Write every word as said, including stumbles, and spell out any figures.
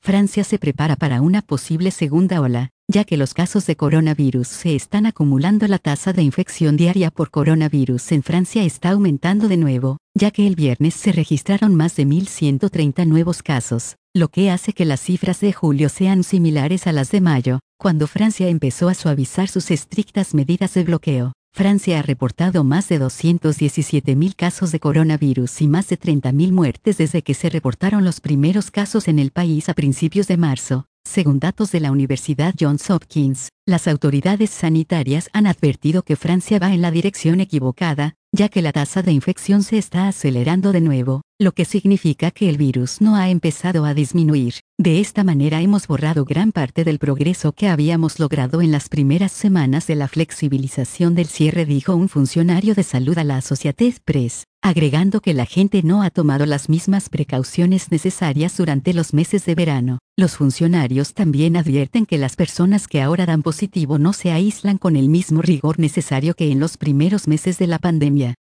Francia se prepara para una posible segunda ola, ya que los casos de coronavirus se están acumulando. La tasa de infección diaria por coronavirus en Francia está aumentando de nuevo, ya que el viernes se registraron más de mil ciento treinta nuevos casos, lo que hace que las cifras de julio sean similares a las de mayo, cuando Francia empezó a suavizar sus estrictas medidas de bloqueo. Francia ha reportado más de doscientos diecisiete mil casos de coronavirus y más de treinta mil muertes desde que se reportaron los primeros casos en el país a principios de marzo. Según datos de la Universidad Johns Hopkins, las autoridades sanitarias han advertido que Francia va en la dirección equivocada, ya que la tasa de infección se está acelerando de nuevo, lo que significa que el virus no ha empezado a disminuir. De esta manera hemos borrado gran parte del progreso que habíamos logrado en las primeras semanas de la flexibilización del cierre, dijo un funcionario de salud a la Associated Press, agregando que la gente no ha tomado las mismas precauciones necesarias durante los meses de verano. Los funcionarios también advierten que las personas que ahora dan positivo no se aíslan con el mismo rigor necesario que en los primeros meses de la pandemia.